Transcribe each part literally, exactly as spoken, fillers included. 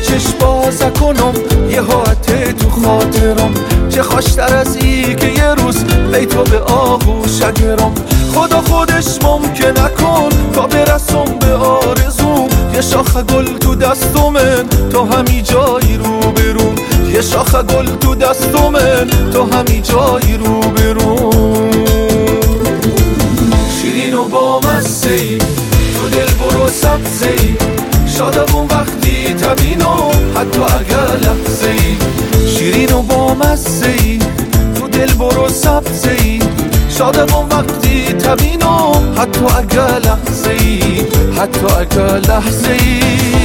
چشم باز کنم یه حاطه تو خاطرم، چه خوشتر از ای که یه روز بی تو به آغوش گرم. خدا خودش ممکن نکن تا برسم به آرزوم، یه شاخ گل تو دستمن تو همی جایی رو برون، یه شاخ گل تو دستمن تو همی جایی رو برون. شیرین و با مزه ای تو دل برو سبزه ای، شادمون وقتی تبینم حتی اگر لحظه ای. شیرین و با مزه ای تو دل برو سبزه ای، شادمون وقتی تبینم حتی اگر لحظه ای، حتی اگر لحظه ای.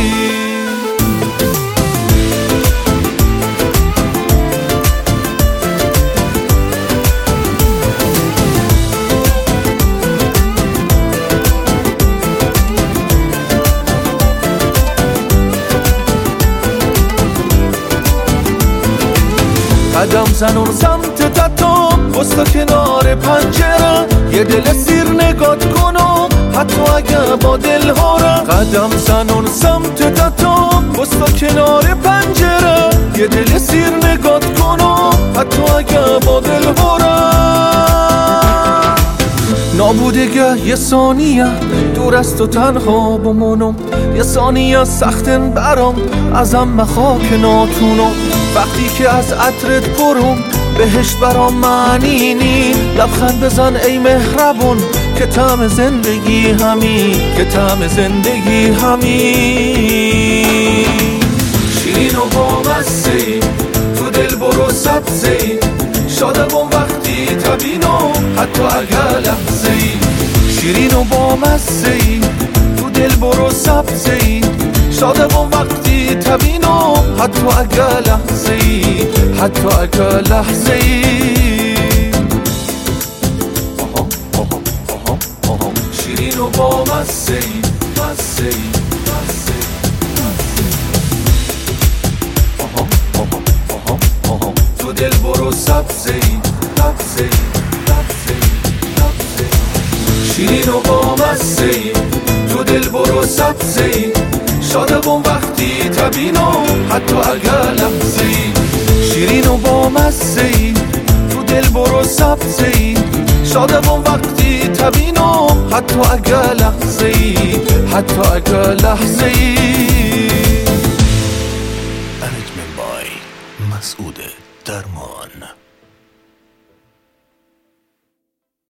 قدم زنون سمت تتام بستا کنار پنجره، یه دل سیر نگات کنم حتی اگه با دل هارم. قدم زنون سمت تتام بستا کنار پنجره، یه دل سیر نگات کنم حتی اگه با دل هارم. نابودگه یه ثانیه دور از تو تنها بمونم، یه ثانیه سختن برام ازم مخوا که ناتونم. وقتی که از عطرت پرم بهشت برام معنی نی، لبخند بزن ای مهربون که طعم زندگی همین، که طعم زندگی همین. شیرین و با مزه ای تو دل برو سبزه ای، شادمون وقتی تبینم حتی اگر لحظه ای. شیرین و با مزه ای تو دل برو سبزه ای، شادمون وقتی تبینم حتی اگر لحظه ای، حتی اگر لحظه ای. شیرین و با مزه ای مزه ای مزه ای، تو دل برو سبزه ای سبزه ای سبزه ای سبزه ای. شیرین و با مزه ای تو دل برو سبزه ای، شادمون وقتی تبینم حتی اگر لحظه ای. شیرین و با مزه ای تو دل برو سبزه ای، شادمون وقتی تبینم حتی اگر لحظه ای، حتی اگر لحظه ای. انجمن بای مسعود درمان.